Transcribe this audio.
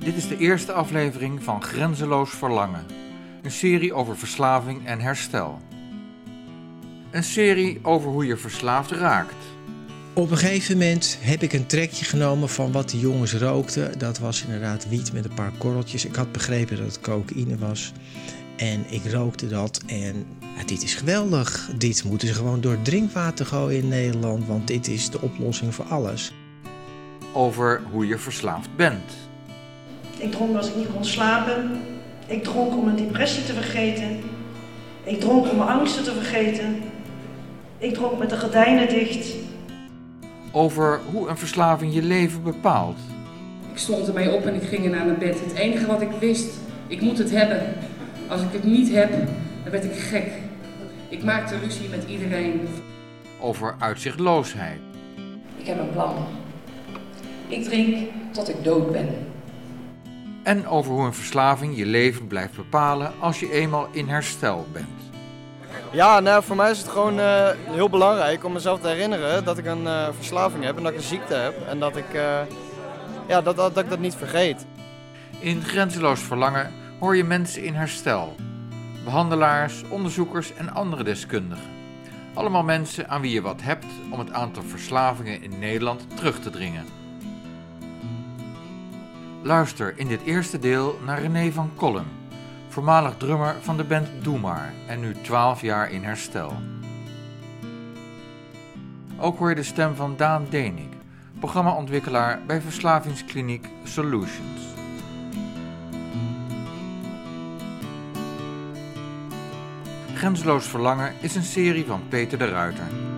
Dit is de eerste aflevering van Grenzeloos Verlangen, een serie over verslaving en herstel. Een serie over hoe je verslaafd raakt. Op een gegeven moment heb ik een trekje genomen van wat de jongens rookten. Dat was inderdaad wiet met een paar korreltjes. Ik had begrepen dat het cocaïne was. En ik rookte dat en dit is geweldig. Dit moeten ze gewoon door het drinkwater gooien in Nederland, want dit is de oplossing voor alles. Over hoe je verslaafd bent. Ik dronk als ik niet kon slapen. Ik dronk om een depressie te vergeten. Ik dronk om mijn angsten te vergeten. Ik dronk met de gordijnen dicht. Over hoe een verslaving je leven bepaalt. Ik stond ermee op en ik ging naar mijn bed. Het enige wat ik wist, ik moet het hebben. Als ik het niet heb, dan werd ik gek. Ik maakte ruzie met iedereen. Over uitzichtloosheid. Ik heb een plan. Ik drink tot ik dood ben. En over hoe een verslaving je leven blijft bepalen als je eenmaal in herstel bent. Ja, nou, voor mij is het gewoon heel belangrijk om mezelf te herinneren dat ik een verslaving heb en dat ik een ziekte heb. En dat ik, dat ik dat niet vergeet. In Grenzeloos Verlangen hoor je mensen in herstel. Behandelaars, onderzoekers en andere deskundigen. Allemaal mensen aan wie je wat hebt om het aantal verslavingen in Nederland terug te dringen. Luister in dit eerste deel naar René van Kolm, voormalig drummer van de band Doe Maar en nu 12 jaar in herstel. Ook hoor je de stem van Daan Denik, programmaontwikkelaar bij verslavingskliniek Solutions. Grenzeloos Verlangen is een serie van Peter de Ruiter.